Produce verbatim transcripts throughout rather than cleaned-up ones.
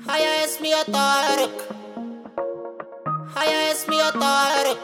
Hayal esmiyor Tarık. Hayal esmiyor Tarık.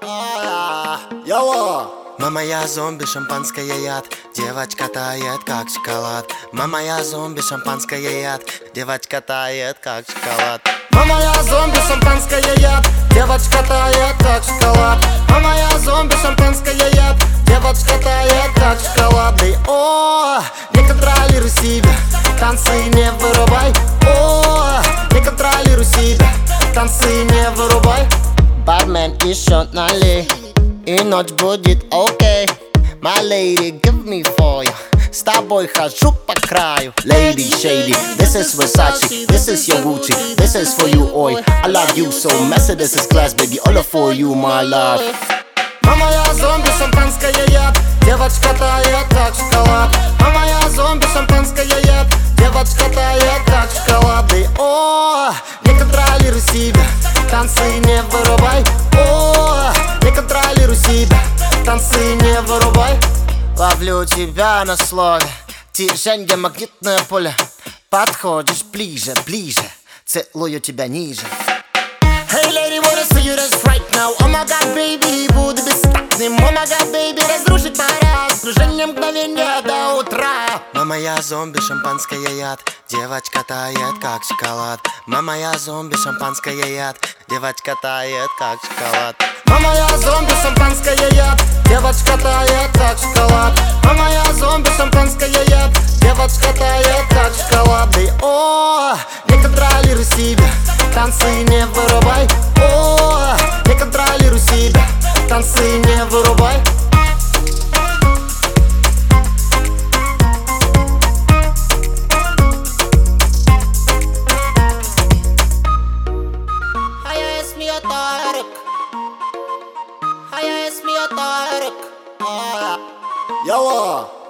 Йоу! Мама, я зомби, шампанское яд. Девочка тает, как шоколад. Мама, я зомби, шампанское яд. Девочка тает, как шоколад. Мама, я зомби, шампанское яд. Девочка тает, как шоколад. Мама, я зомби, шампанское яд. Девочка тает, как шоколад. И о, не контролируй себя, танцы не вырубай. О, не контролируй себя, танцы не вырубай. Бармен еще налей, и ночь будет окей. My lady, give me for you. С тобой хожу по краю. Lady shady, this is Versace, this is your Gucci, this is for you, ой. I love you so messy, this is class, baby, all for you, my love. Мама, я зомби, шампанское яд. Девочка тает, как шоколад. Мама, я зомби, шампанское яд. Девочка тает, как шоколад. И о, не контролируй себя, танцы не вырубай. О, не контролируй себя, танцы не вырубай. Ловлю тебя на слове, тяженье магнитное поле. Подходишь ближе, ближе, целую тебя ниже. Hey lady, wanna see you dance right now. Oh my god, baby, буду бестактным. Oh my god, baby, разрушить парад. Движение мгновения до утра. Мама, я зомби, шампанское яд. Девочка тает, как шоколад. Мама, я зомби, шампанское яд. Девочка тает, как шоколад. Мама, я зомби, шампанское яд. Девочка тает, как шоколад. Мама, я зомби, шампанское яд. Девочка тает, как шоколад. И о, не контролируй себя, танцы не вырубай. О, не контролируй себя, танцы не вырубай. Hayal esmiyor Tarık. Hayal esmiyor Tarık. Йоу!